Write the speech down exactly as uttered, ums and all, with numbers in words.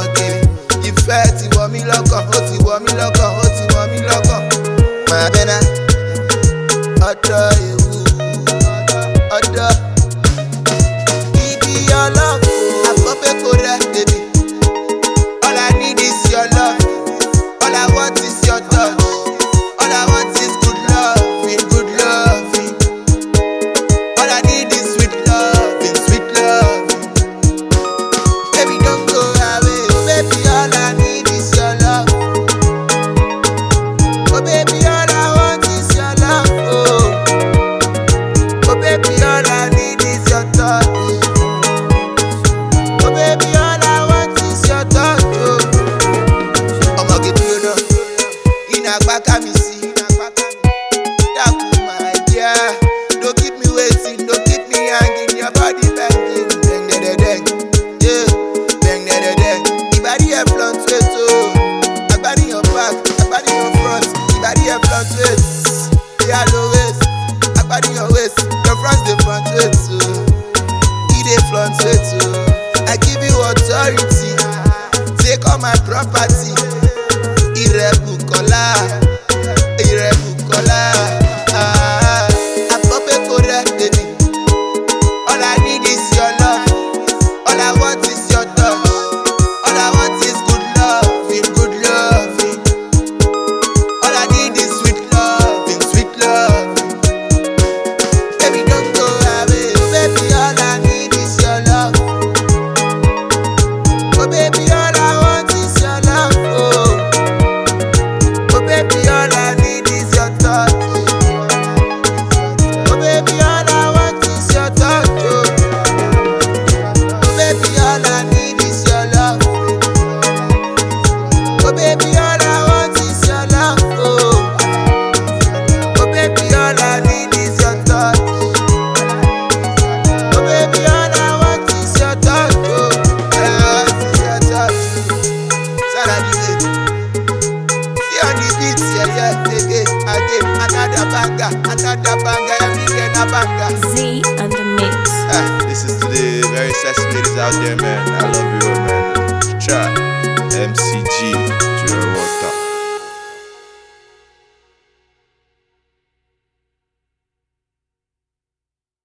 ọmọge. Ìfẹ́ ti wọ̀ mí lọ́kàn, ó ti wọ̀ mí lọ́kàn, ó ti wọ̀ mí lọ́kàn. Máa bẹ́ná, ọ̀dọ́ ewu, ọ̀dọ́. Ibi ọlọ́fù, àgbọ̀pẹ̀ kò rẹ̀ baby. All I need is your love, all I want is your touch. All I want is good loving, good loving. All I need is sweet loving, sweet loving. Baby, don't go away, baby. All I need is your love. Oh, baby, all I want is your love. Oh, oh baby, all I need is your touch. Oh, baby, all I want is your touch. Oh, I'ma get you know. In a back of me, see. My dear, don't keep me waiting, don't keep me hanging. Your body banging, bang da da dang, yeah, bang da da dang. Your body a fluctuate, oh. Your body on back, your body on front. Your body a fluctuate, yeah, low waist. Your body on waist, your front the fluctuate, oh. It dey fluctuate, oh. I give you authority, take all my property. Irrebukola, Irrebukola. Ah, Àgbọ̀pẹ̀ kò rẹ̀ baby. All I need is your love, all I want is your touch. All I want is good loving, good loving. All I need is sweet loving, sweet loving. Baby, don't go away, baby. All I need is your love. Oh, baby, all I want is your love. Oh, oh baby, all I need is your touch. Oh baby, all I want is your touch. Oh, oh baby, all I need is your love. Oh baby, all I want is your love. Oh, oh baby, all I need is your touch. Oh baby, all I want is your touch. Oh, all I want is your touch. Salary baby. See on the beat, yeah, yeah, again, again, another banger, another banger, every day a banger. Z and the mix. Ah, this is to the very sexy ladies out there, man. I love you, man. Try M C G.